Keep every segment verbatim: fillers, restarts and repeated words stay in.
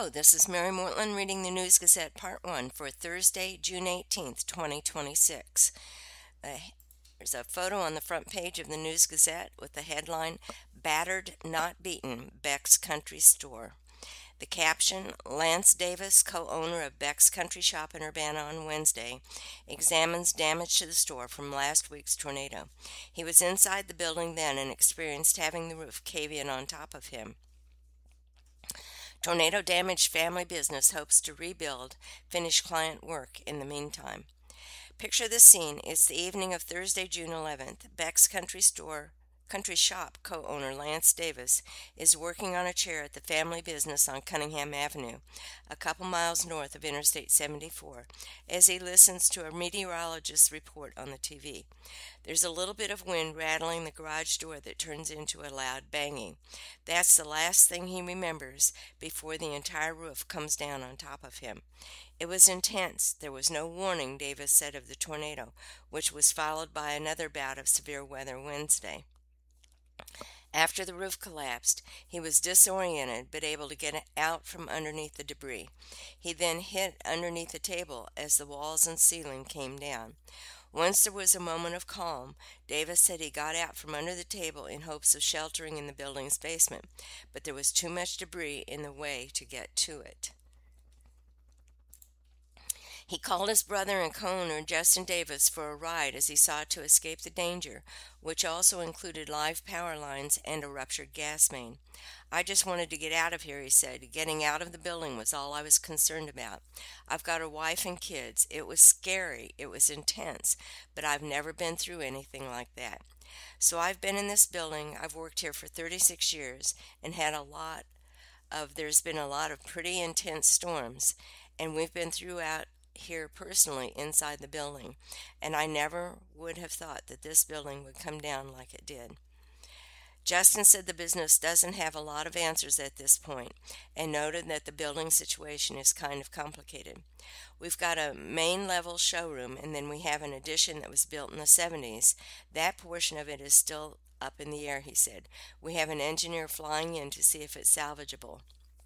Hello, this is Mary Mortland reading the News Gazette Part one for Thursday, June eighteenth, twenty twenty-six. Uh, there's a photo on the front page of the News Gazette with the headline, Battered Not Beaten, Beck's Country Store. The caption, Lance Davis, co-owner of Beck's Country Shop in Urbana on Wednesday, examines damage to the store from last week's tornado. He was inside the building then and experienced having the roof cave in on top of him. Tornado damaged family business hopes to rebuild, finish client work in the meantime. Picture the scene. It's the evening of Thursday, June eleventh. Beck's Country Store, Country Shop co-owner Lance Davis is working on a chair at the family business on Cunningham Avenue, a couple miles north of Interstate seventy-four, as he listens to a meteorologist's report on the T V. There's a little bit of wind rattling the garage door that turns into a loud banging. That's the last thing he remembers before the entire roof comes down on top of him. It was intense. There was no warning, Davis said of the tornado, which was followed by another bout of severe weather Wednesday. After the roof collapsed, he was disoriented but able to get out from underneath the debris. He then hid underneath a table as the walls and ceiling came down. Once there was a moment of calm, Davis said he got out from under the table in hopes of sheltering in the building's basement, but there was too much debris in the way to get to it. He called his brother and co-owner Justin Davis for a ride as he sought to escape the danger, which also included live power lines and a ruptured gas main. I just wanted to get out of here, he said. Getting out of the building was all I was concerned about. I've got a wife and kids. It was scary. It was intense, but I've never been through anything like that. So I've been in this building. I've worked here for thirty-six years and had a lot of, there's been a lot of pretty intense storms, and we've been throughout here personally inside the building, and I never would have thought that this building would come down like it did. Justin said the business doesn't have a lot of answers at this point and noted that the building situation is kind of complicated. We've got a main level showroom, and then we have an addition that was built in the seventies. That portion of it is still up in the air, he said. We have an engineer flying in to see if it's salvageable.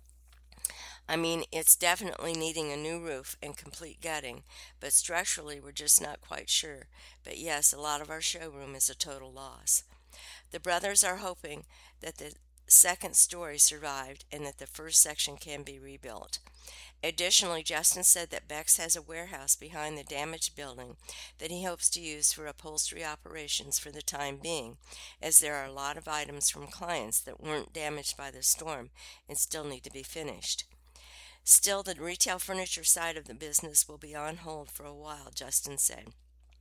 I mean, it's definitely needing a new roof and complete gutting, but structurally we're just not quite sure. But yes, a lot of our showroom is a total loss. The brothers are hoping that the second story survived and that the first section can be rebuilt. Additionally, Justin said that Beck's has a warehouse behind the damaged building that he hopes to use for upholstery operations for the time being, as there are a lot of items from clients that weren't damaged by the storm and still need to be finished. Still, the retail furniture side of the business will be on hold for a while, Justin said.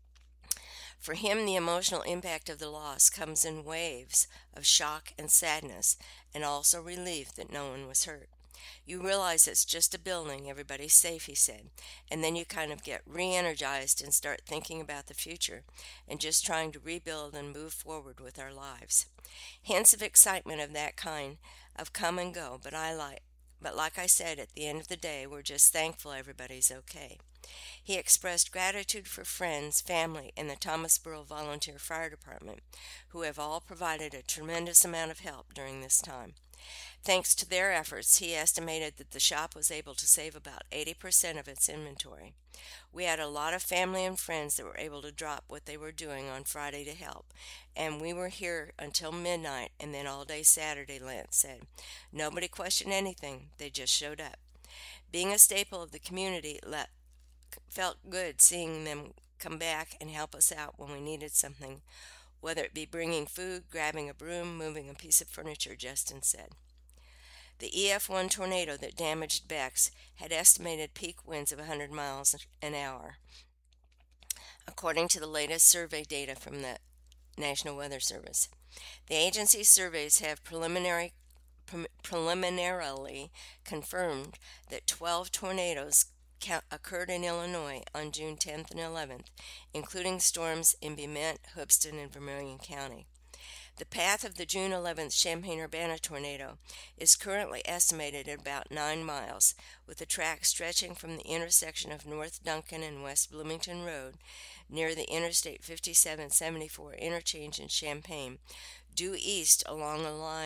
For him, the emotional impact of the loss comes in waves of shock and sadness, and also relief that no one was hurt. You realize it's just a building, everybody's safe, he said, and then you kind of get re-energized and start thinking about the future and just trying to rebuild and move forward with our lives. Hints of excitement of that kind have come and go, but I like But like I said, at the end of the day, we're just thankful everybody's okay. He expressed gratitude for friends, family, and the Thomasboro Volunteer Fire Department, who have all provided a tremendous amount of help during this time. Thanks to their efforts, he estimated that the shop was able to save about eighty percent of its inventory. We had a lot of family and friends that were able to drop what they were doing on Friday to help, and we were here until midnight and then all day Saturday, Lance said. Nobody questioned anything, they just showed up. Being a staple of the community, let, felt good seeing them come back and help us out when we needed something, whether it be bringing food, grabbing a broom, moving a piece of furniture, Justin said. The E F one tornado that damaged Beck's had estimated peak winds of one hundred miles an hour, according to the latest survey data from the National Weather Service. The agency's surveys have preliminary, pre- preliminarily confirmed that twelve tornadoes ca- occurred in Illinois on June tenth and eleventh, including storms in Bement, Hoopeston, and Vermilion County. The path of the June eleventh Champaign-Urbana tornado is currently estimated at about nine miles, with the track stretching from the intersection of North Duncan and West Bloomington Road near the Interstate fifty-seven seventy-four interchange in Champaign, due east along a line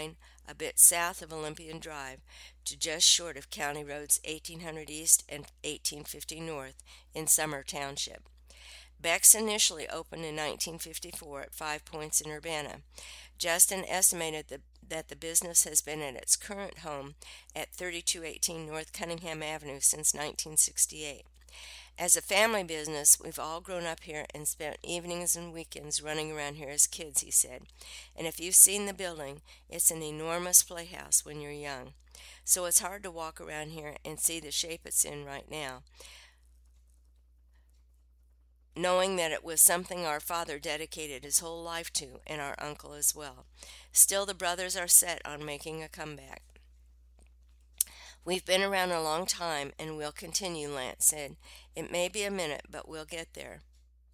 a bit south of Olympian Drive, to just short of County Roads eighteen hundred East and eighteen fifty North in Summer Township. Beck's initially opened in nineteen fifty-four at Five Points in Urbana. Justin estimated that, that the business has been at its current home at thirty-two eighteen North Cunningham Avenue since nineteen sixty-eight. As a family business, we've all grown up here and spent evenings and weekends running around here as kids, he said. And if you've seen the building, it's an enormous playhouse when you're young. So it's hard to walk around here and see the shape it's in right now, knowing that it was something our father dedicated his whole life to, and our uncle as well. Still, the brothers are set on making a comeback. We've been around a long time, and we'll continue, Lance said. It may be a minute, but we'll get there.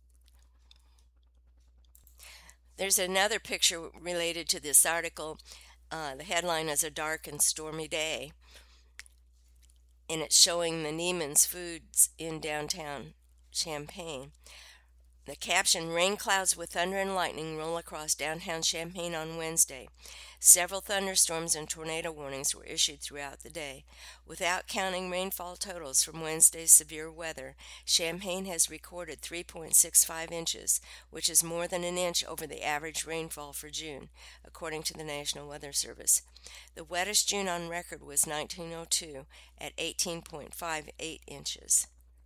There's another picture related to this article. Uh, the headline is "A Dark and Stormy Day," and it's showing the Neiman's Foods in downtown Champaign. The caption, "Rain clouds with thunder and lightning roll across downtown Champaign on Wednesday. Several thunderstorms and tornado warnings were issued throughout the day. Without counting rainfall totals from Wednesday's severe weather, Champaign has recorded three point six five inches, which is more than an inch over the average rainfall for June, according to the National Weather Service. The wettest June on record was nineteen oh two at eighteen point five eight inches.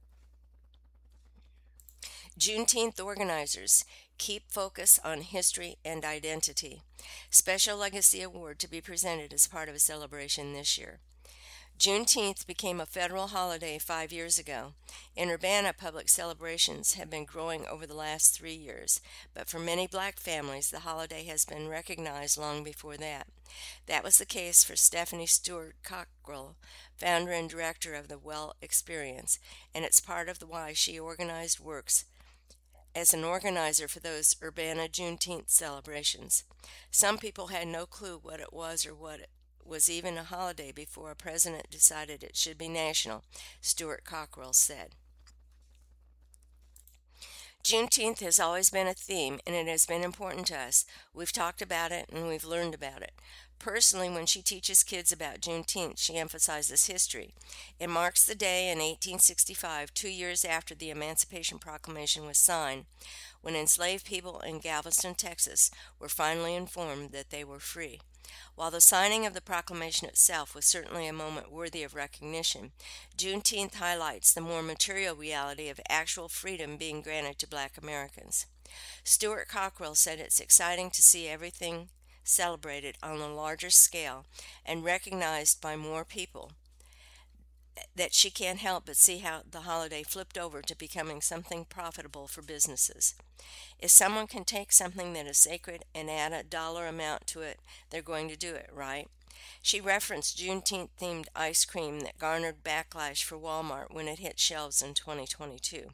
Juneteenth organizers keep focus on history and identity. Special Legacy Award to be presented as part of a celebration this year. Juneteenth became a federal holiday five years ago. In Urbana, public celebrations have been growing over the last three years, but for many black families, the holiday has been recognized long before that. That was the case for Stephanie Stewart Cockrell, founder and director of the Well Experience, and it's part of the why she organized works as an organizer for those Urbana Juneteenth celebrations. Some people had no clue what it was or what it was even a holiday before a president decided it should be national, Stewart Cockrell said. Juneteenth has always been a theme, and it has been important to us. We've talked about it, and we've learned about it. Personally, when she teaches kids about Juneteenth, she emphasizes history. It marks the day in eighteen sixty-five, two years after the Emancipation Proclamation was signed, when enslaved people in Galveston, Texas, were finally informed that they were free. While the signing of the proclamation itself was certainly a moment worthy of recognition, Juneteenth highlights the more material reality of actual freedom being granted to black Americans. Stewart Cockrell said it's exciting to see everything celebrated on a larger scale and recognized by more people, that she can't help but see how the holiday flipped over to becoming something profitable for businesses. If someone can take something that is sacred and add a dollar amount to it, they're going to do it, right? She referenced Juneteenth-themed ice cream that garnered backlash for Walmart when it hit shelves in twenty twenty-two.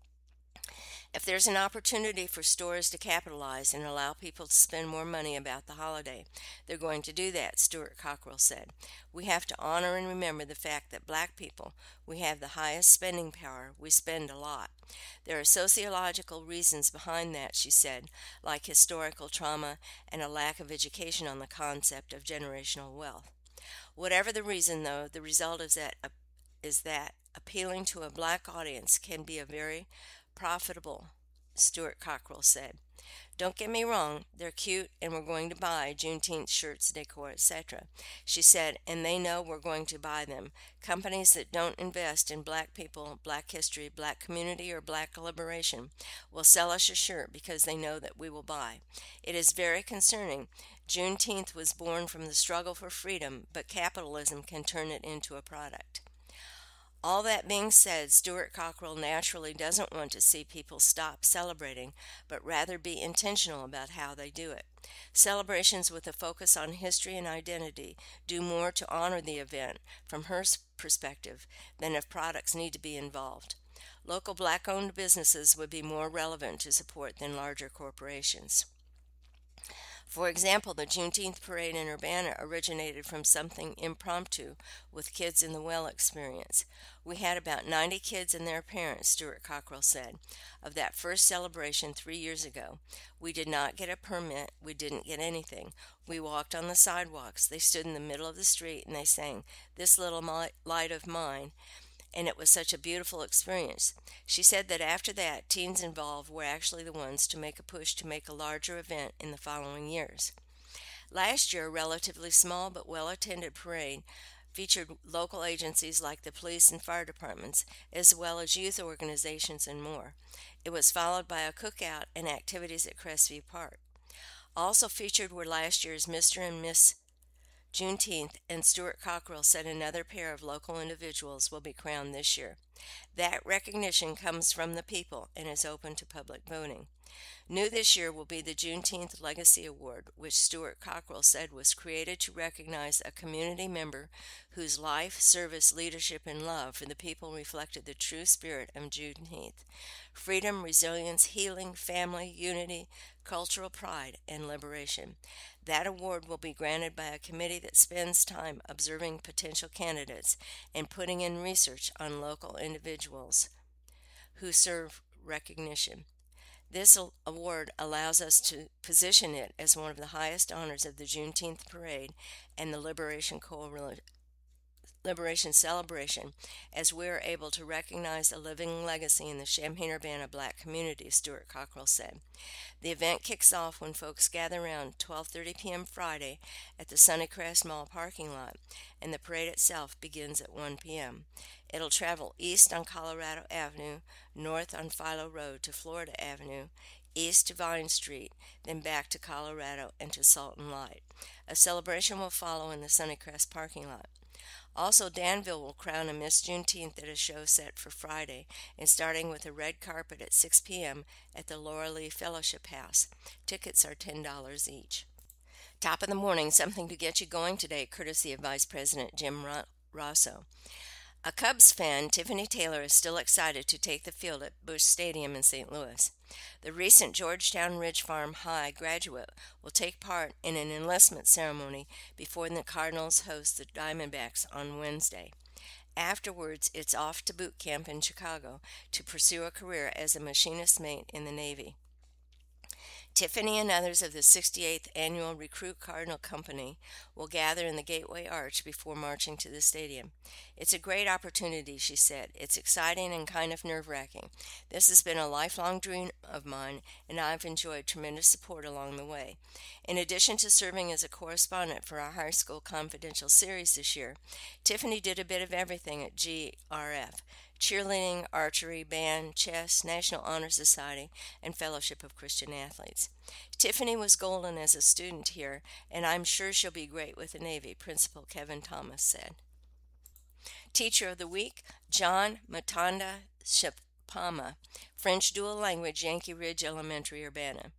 If there's an opportunity for stores to capitalize and allow people to spend more money about the holiday, they're going to do that, Stewart Cockrell said. We have to honor and remember the fact that black people, we have the highest spending power. We spend a lot. There are sociological reasons behind that, she said, like historical trauma and a lack of education on the concept of generational wealth. Whatever the reason, though, the result is that, is that appealing to a black audience can be a very profitable, Stewart Cockrell said. Don't get me wrong, they're cute and we're going to buy Juneteenth shirts, decor, et cetera. She said, and they know we're going to buy them. Companies that don't invest in black people, black history, black community, or black liberation will sell us a shirt because they know that we will buy. It is very concerning. Juneteenth was born from the struggle for freedom, but capitalism can turn it into a product. All that being said, Stewart Cockrell naturally doesn't want to see people stop celebrating, but rather be intentional about how they do it. Celebrations with a focus on history and identity do more to honor the event, from her perspective, than if products need to be involved. Local black-owned businesses would be more relevant to support than larger corporations. For example, the Juneteenth parade in Urbana originated from something impromptu with Kids in the Well experience. We had about ninety kids and their parents, Stuart Cockrell said, of that first celebration three years ago. We did not get a permit. We didn't get anything. We walked on the sidewalks. They stood in the middle of the street and they sang, "This Little Light of Mine," and it was such a beautiful experience. She said that after that, teens involved were actually the ones to make a push to make a larger event in the following years. Last year, a relatively small but well-attended parade featured local agencies like the police and fire departments, as well as youth organizations and more. It was followed by a cookout and activities at Crestview Park. Also featured were last year's Mister and Miss Juneteenth, and Stuart Cockrell said another pair of local individuals will be crowned this year. That recognition comes from the people and is open to public voting. New this year will be the Juneteenth Legacy Award, which Stuart Cockrell said was created to recognize a community member whose life, service, leadership, and love for the people reflected the true spirit of Juneteenth: freedom, resilience, healing, family, unity, cultural pride, and liberation. That award will be granted by a committee that spends time observing potential candidates and putting in research on local individuals who serve recognition. This award allows us to position it as one of the highest honors of the Juneteenth parade and the Liberation Coalition Liberation Celebration, as we are able to recognize a living legacy in the Champaign-Urbana Black community, Stuart Cockrell said. The event kicks off when folks gather around twelve thirty p.m. Friday at the Sunnycrest Mall parking lot, and the parade itself begins at one p.m. It'll travel east on Colorado Avenue, north on Philo Road to Florida Avenue, east to Vine Street, then back to Colorado and to Salton Light. A celebration will follow in the Sunnycrest parking lot. Also, Danville will crown a Miss Juneteenth at a show set for Friday, and starting with a red carpet at six p.m. at the Laura Lee Fellowship House. Tickets are ten dollars each. Top of the morning, something to get you going today, courtesy of Vice President Jim Rosso. A Cubs fan, Tiffany Taylor, is still excited to take the field at Busch Stadium in Saint Louis. The recent Georgetown Ridge Farm High graduate will take part in an enlistment ceremony before the Cardinals host the Diamondbacks on Wednesday. Afterwards, it's off to boot camp in Chicago to pursue a career as a machinist mate in the Navy. Tiffany and others of the sixty-eighth Annual Recruit Cardinal Company will gather in the Gateway Arch before marching to the stadium. It's a great opportunity, she said. It's exciting and kind of nerve-wracking. This has been a lifelong dream of mine, and I've enjoyed tremendous support along the way. In addition to serving as a correspondent for our High School Confidential series this year, Tiffany did a bit of everything at G R F: cheerleading, archery, band, chess, National Honor Society, and Fellowship of Christian Athletes. Tiffany was golden as a student here, and I'm sure she'll be great with the Navy, Principal Kevin Thomas said. Teacher of the Week, John Matanda Shipama, French dual language, Yankee Ridge Elementary, Urbana.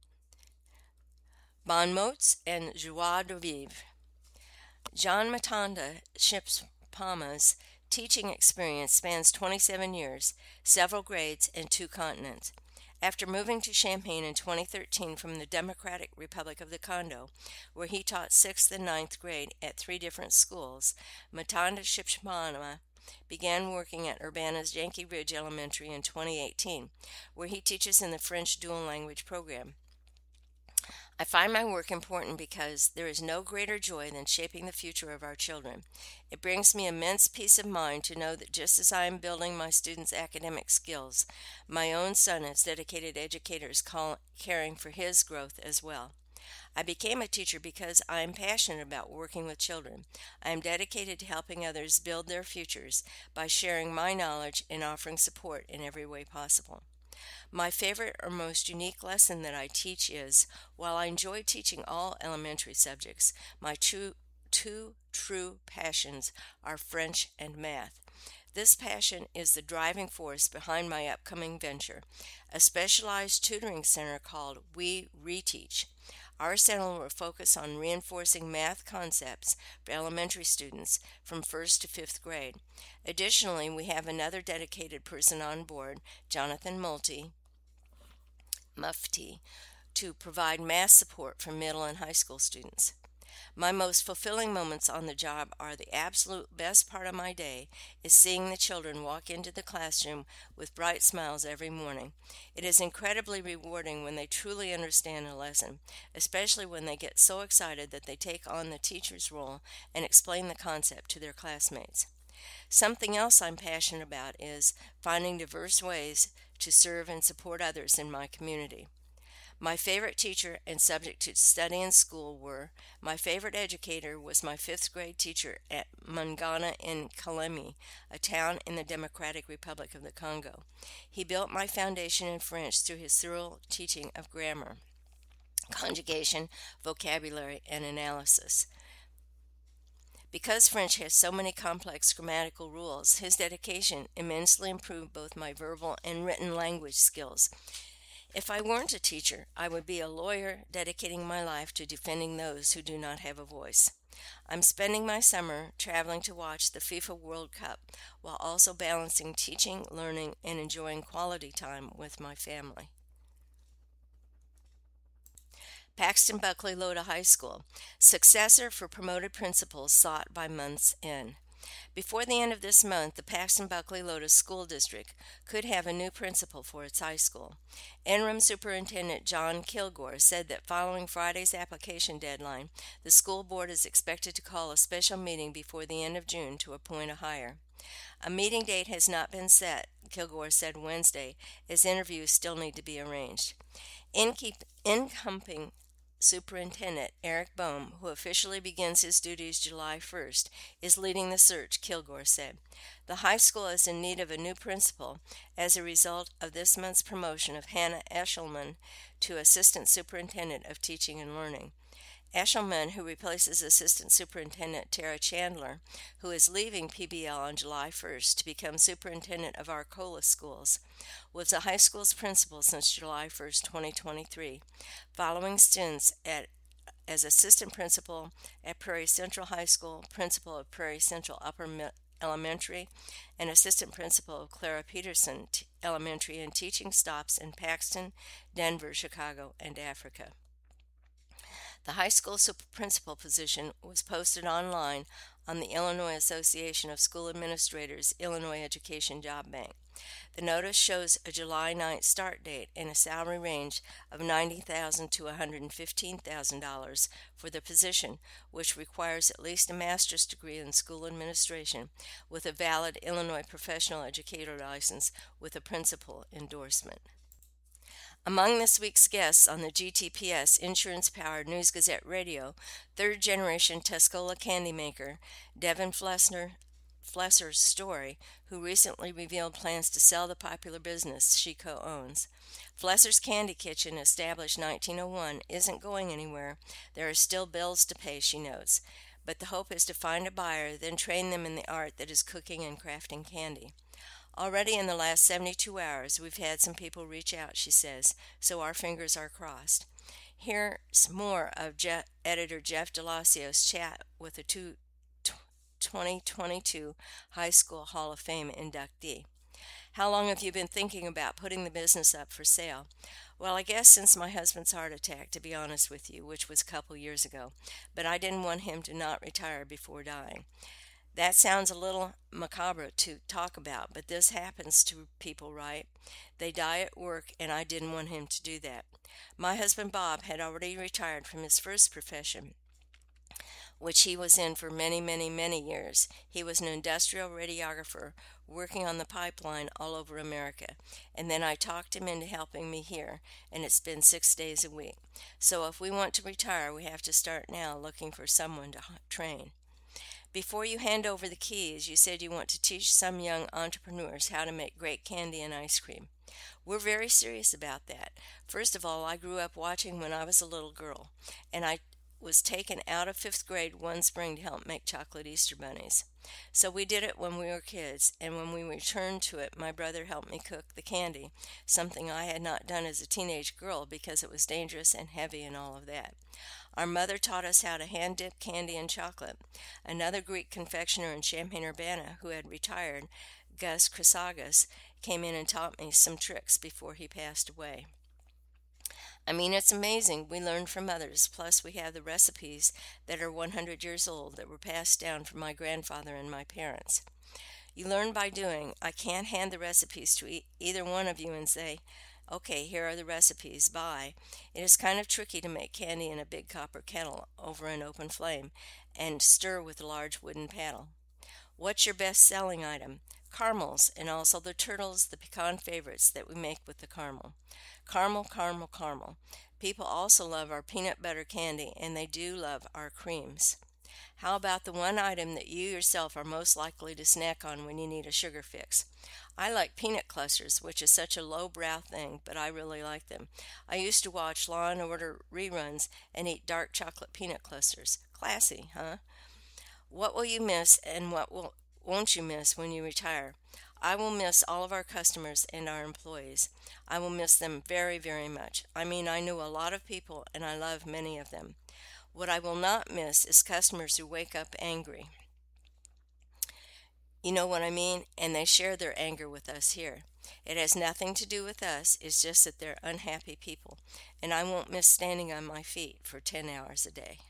Bon mots and joie de vivre. John Matanda Shipama's teaching experience spans twenty-seven years, several grades, and two continents. After moving to Champaign in twenty thirteen from the Democratic Republic of the Congo, where he taught sixth and ninth grade at three different schools, Matanda Shipama began working at Urbana's Yankee Ridge Elementary in twenty eighteen, where he teaches in the French dual language program. I find my work important because there is no greater joy than shaping the future of our children. It brings me immense peace of mind to know that just as I am building my students' academic skills, my own son has dedicated educators call, caring for his growth as well. I became a teacher because I am passionate about working with children. I am dedicated to helping others build their futures by sharing my knowledge and offering support in every way possible. My favorite or most unique lesson that I teach is, while I enjoy teaching all elementary subjects, my two, two true passions are French and math. This passion is the driving force behind my upcoming venture, a specialized tutoring center called We Reteach. Our center will focus on reinforcing math concepts for elementary students from first to fifth grade. Additionally, we have another dedicated person on board, Jonathan Multi, Mufti, to provide math support for middle and high school students. My most fulfilling moments on the job are the absolute best part of my day is seeing the children walk into the classroom with bright smiles every morning. It is incredibly rewarding when they truly understand a lesson, especially when they get so excited that they take on the teacher's role and explain the concept to their classmates. Something else I'm passionate about is finding diverse ways to serve and support others in my community. My favorite teacher and subject to study in school were, my favorite educator was my fifth grade teacher at Mangana in Kalemi, a town in the Democratic Republic of the Congo. He built my foundation in French through his thorough teaching of grammar, conjugation, vocabulary, and analysis. Because French has so many complex grammatical rules, his dedication immensely improved both my verbal and written language skills. If I weren't a teacher, I would be a lawyer dedicating my life to defending those who do not have a voice. I'm spending my summer traveling to watch the FIFA World Cup while also balancing teaching, learning, and enjoying quality time with my family. Paxton Buckley Loda High School, successor for promoted principals sought by month's end. Before the end of this month, the Paxton Buckley Loda School District could have a new principal for its high school. Interim Superintendent John Kilgore said that following Friday's application deadline, the school board is expected to call a special meeting before the end of June to appoint a hire. A meeting date has not been set, Kilgore said Wednesday, as interviews still need to be arranged. Incoming Superintendent Eric Bohm, who officially begins his duties July first, is leading the search, Kilgore said. The high school is in need of a new principal as a result of this month's promotion of Hannah Eshelman to Assistant Superintendent of Teaching and Learning. Eshelman, who replaces Assistant Superintendent Tara Chandler, who is leaving P B L on July first to become Superintendent of Arcola Schools, was the high school's principal since July first, twenty twenty-three, following stints at as assistant principal at Prairie Central High School, principal of Prairie Central Upper Elementary, and assistant principal of Clara Peterson Elementary, and teaching stops in Paxton, Denver, Chicago, and Africa. The high school principal position was posted online on the Illinois Association of School Administrators Illinois Education Job Bank. The notice shows a July ninth start date and a salary range of ninety thousand dollars to one hundred fifteen thousand dollars for the position, which requires at least a master's degree in school administration with a valid Illinois professional educator license with a principal endorsement. Among this week's guests on the G T P S Insurance-Powered News Gazette Radio, third-generation Tuscola candy maker Devin Flessner, Flesser's story, who recently revealed plans to sell the popular business she co-owns. Flesser's Candy Kitchen, established nineteen oh one, isn't going anywhere. There are still bills to pay, she notes, but the hope is to find a buyer, then train them in the art that is cooking and crafting candy. Already in the last seventy-two hours, we've had some people reach out, she says, so our fingers are crossed. Here's more of Je- editor Jeff DeLasio's chat with a two, t- twenty twenty-two High School Hall of Fame inductee. How long have you been thinking about putting the business up for sale? Well, I guess since my husband's heart attack, to be honest with you, which was a couple years ago, but I didn't want him to not retire before dying. That sounds a little macabre to talk about, but this happens to people, right? They die at work, and I didn't want him to do that. My husband Bob had already retired from his first profession, which he was in for many, many, many years. He was an industrial radiographer working on the pipeline all over America, and then I talked him into helping me here, and it's been six days a week. So if we want to retire, we have to start now looking for someone to train. Before you hand over the keys, you said you want to teach some young entrepreneurs how to make great candy and ice cream. We're very serious about that. First of all, I grew up watching when I was a little girl, and I was taken out of fifth grade one spring to help make chocolate Easter bunnies. So we did it when we were kids, and when we returned to it, my brother helped me cook the candy, something I had not done as a teenage girl because it was dangerous and heavy and all of that. Our mother taught us how to hand-dip candy in chocolate. Another Greek confectioner in Champaign-Urbana who had retired, Gus Chrysagas, came in and taught me some tricks before he passed away. I mean, it's amazing. We learn from others. Plus, we have the recipes that are one hundred years old that were passed down from my grandfather and my parents. You learn by doing. I can't hand the recipes to e- either one of you and say, okay, here are the recipes, bye. It is kind of tricky to make candy in a big copper kettle over an open flame and stir with a large wooden paddle. What's your best selling item? Caramels, and also the turtles, the pecan favorites that we make with the caramel. Caramel, caramel, caramel. People also love our peanut butter candy, and they do love our creams. How about the one item that you yourself are most likely to snack on when you need a sugar fix? I like peanut clusters, which is such a lowbrow thing, but I really like them. I used to watch Law and Order reruns and eat dark chocolate peanut clusters. Classy, huh? What will you miss and what will won't you miss when you retire? I will miss all of our customers and our employees. I will miss them very, very much. I mean, I knew a lot of people and I love many of them. What I will not miss is customers who wake up angry. You know what I mean? And they share their anger with us here. It has nothing to do with us, it's just that they're unhappy people. And I won't miss standing on my feet for ten hours a day.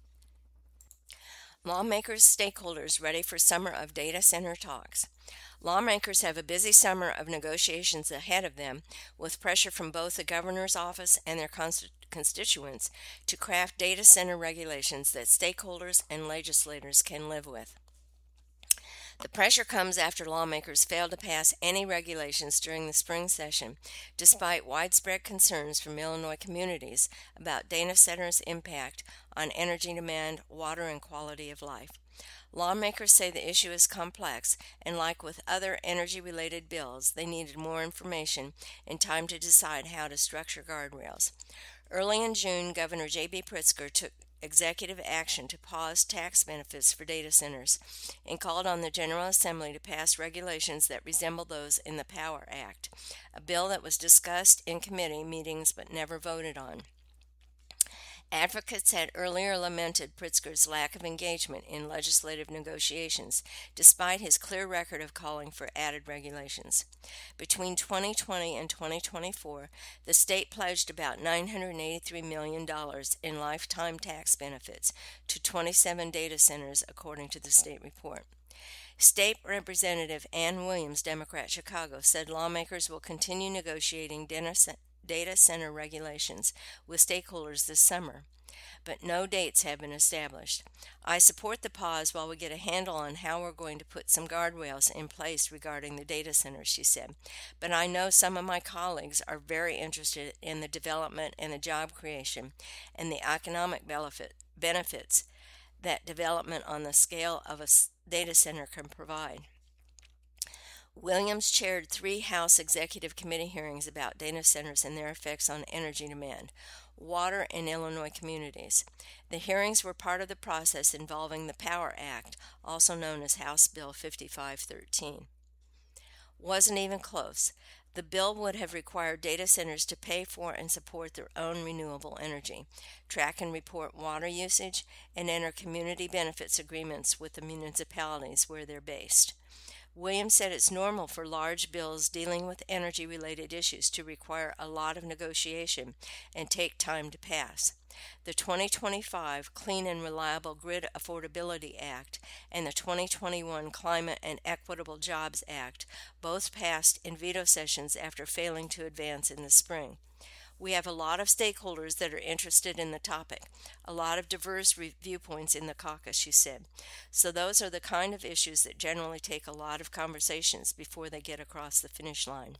Lawmakers, stakeholders ready for summer of data center talks. Lawmakers have a busy summer of negotiations ahead of them, with pressure from both the governor's office and their const- constituents to craft data center regulations that stakeholders and legislators can live with. The pressure comes after lawmakers failed to pass any regulations during the spring session, despite widespread concerns from Illinois communities about data centers' impact on energy demand, water, and quality of life. Lawmakers say the issue is complex, and like with other energy-related bills, they needed more information and time to decide how to structure guardrails. Early in June, Governor J B Pritzker took executive action to pause tax benefits for data centers and called on the General Assembly to pass regulations that resemble those in the Power Act, a bill that was discussed in committee meetings but never voted on. Advocates had earlier lamented Pritzker's lack of engagement in legislative negotiations, despite his clear record of calling for added regulations. Between twenty twenty and twenty twenty-four, the state pledged about nine hundred eighty-three million dollars in lifetime tax benefits to twenty-seven data centers, according to the state report. State Representative Ann Williams, Democrat, Chicago, said lawmakers will continue negotiating data center regulations with stakeholders this summer, but no dates have been established. I support the pause while we get a handle on how we're going to put some guardrails in place regarding the data centers, she said. But I know some of my colleagues are very interested in the development and the job creation and the economic benefit, benefits that development on the scale of a data center can provide. Williams chaired three House Executive Committee hearings about data centers and their effects on energy demand, water, and Illinois communities. The hearings were part of the process involving the Power Act, also known as House Bill fifty-five thirteen. Wasn't even close. The bill would have required data centers to pay for and support their own renewable energy, track and report water usage, and enter community benefits agreements with the municipalities where they're based. Williams said it's normal for large bills dealing with energy-related issues to require a lot of negotiation and take time to pass. The twenty twenty-five Clean and Reliable Grid Affordability Act and the twenty twenty-one Climate and Equitable Jobs Act both passed in veto sessions after failing to advance in the spring. We have a lot of stakeholders that are interested in the topic, a lot of diverse re- viewpoints in the caucus, she said. So those are the kind of issues that generally take a lot of conversations before they get across the finish line.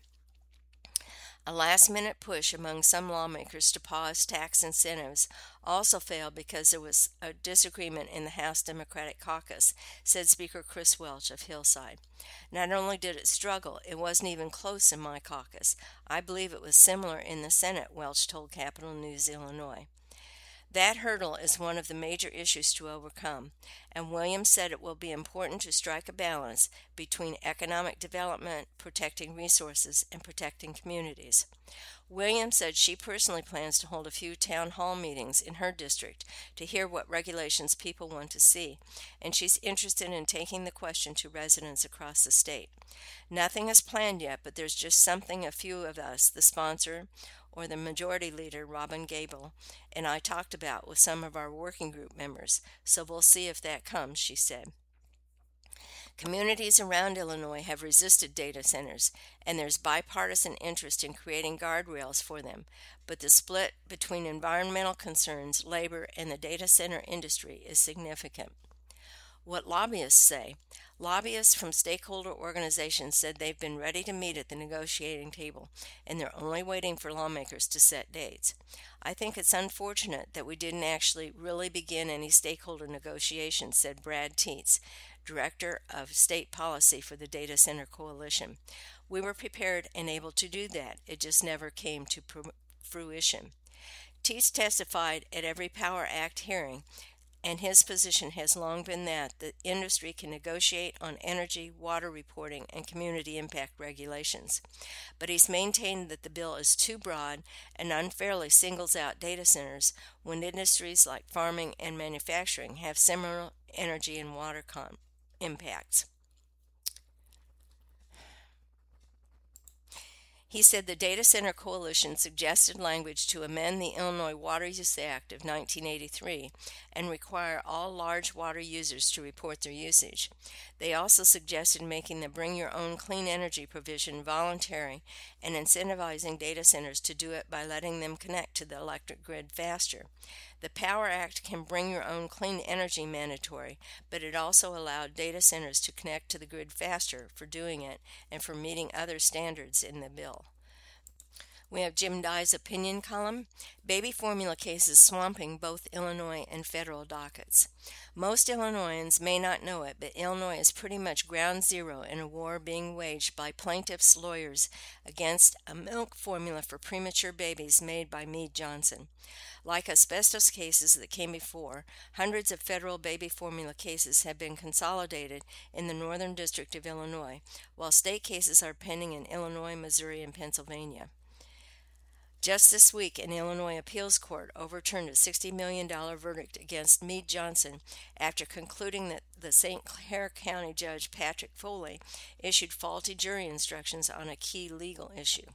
A last-minute push among some lawmakers to pause tax incentives also failed because there was a disagreement in the House Democratic caucus, said Speaker Chris Welch of Hillside. Not only did it struggle, it wasn't even close in my caucus. I believe it was similar in the Senate, Welch told Capital News, Illinois. That hurdle is one of the major issues to overcome, and Williams said it will be important to strike a balance between economic development, protecting resources, and protecting communities. Williams said she personally plans to hold a few town hall meetings in her district to hear what regulations people want to see, and she's interested in taking the question to residents across the state. Nothing is planned yet, but there's just something a few of us, the sponsor or the majority leader, Robin Gable, and I talked about with some of our working group members, so we'll see if that comes, she said. Communities around Illinois have resisted data centers, and there's bipartisan interest in creating guardrails for them, but the split between environmental concerns, labor, and the data center industry is significant. What lobbyists say. Lobbyists from stakeholder organizations said they've been ready to meet at the negotiating table, and they're only waiting for lawmakers to set dates. I think it's unfortunate that we didn't actually really begin any stakeholder negotiations, said Brad Teets, Director of State Policy for the Data Center Coalition. We were prepared and able to do that. It just never came to fruition. Teets testified at every Power Act hearing, and his position has long been that the industry can negotiate on energy, water reporting, and community impact regulations. But he's maintained that the bill is too broad and unfairly singles out data centers when industries like farming and manufacturing have similar energy and water con- impacts. He said the Data Center Coalition suggested language to amend the Illinois Water Use Act of nineteen eighty-three and require all large water users to report their usage. They also suggested making the Bring Your Own Clean Energy provision voluntary and incentivizing data centers to do it by letting them connect to the electric grid faster. The Power Act can bring your own clean energy mandatory, but it also allowed data centers to connect to the grid faster for doing it and for meeting other standards in the bill. We have Jim Dye's opinion column. Baby formula cases swamping both Illinois and federal dockets. Most Illinoisans may not know it, but Illinois is pretty much ground zero in a war being waged by plaintiffs' lawyers against a milk formula for premature babies made by Mead Johnson. Like asbestos cases that came before, hundreds of federal baby formula cases have been consolidated in the Northern District of Illinois, while state cases are pending in Illinois, Missouri, and Pennsylvania. Just this week, an Illinois appeals court overturned a sixty million dollars verdict against Mead Johnson after concluding that the Saint Clair County Judge Patrick Foley issued faulty jury instructions on a key legal issue.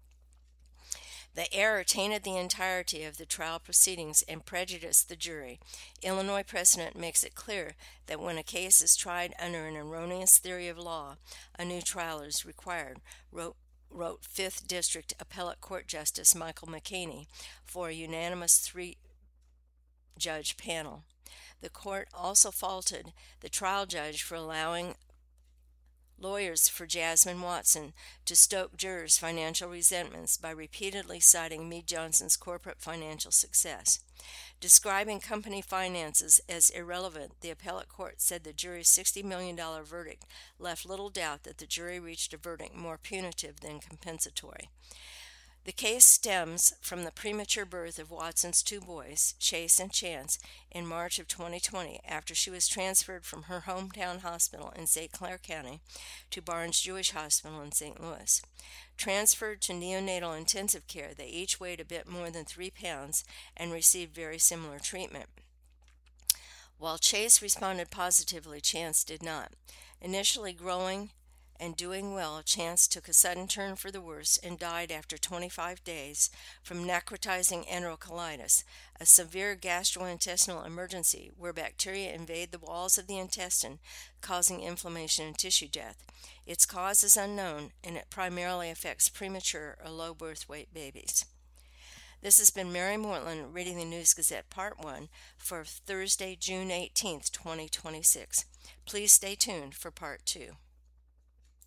The error tainted the entirety of the trial proceedings and prejudiced the jury. Illinois precedent makes it clear that when a case is tried under an erroneous theory of law, a new trial is required, wrote wrote fifth District Appellate Court Justice Michael McKaney for a unanimous three-judge panel. The court also faulted the trial judge for allowing lawyers for Jasmine Watson to stoke jurors' financial resentments by repeatedly citing Mead Johnson's corporate financial success. Describing company finances as irrelevant, the appellate court said the jury's sixty million dollars verdict left little doubt that the jury reached a verdict more punitive than compensatory. The case stems from the premature birth of Watson's two boys, Chase and Chance, in March of twenty twenty after she was transferred from her hometown hospital in Saint Clair County to Barnes Jewish Hospital in Saint Louis. Transferred to neonatal intensive care, they each weighed a bit more than three pounds and received very similar treatment. While Chase responded positively, Chance did not. Initially growing and doing well, Chance took a sudden turn for the worse and died after twenty-five days from necrotizing enterocolitis, a severe gastrointestinal emergency where bacteria invade the walls of the intestine, causing inflammation and tissue death. Its cause is unknown, and it primarily affects premature or low birth weight babies. This has been Mary Mortland reading the News Gazette Part one for Thursday, June eighteenth, twenty twenty-six. Please stay tuned for Part two.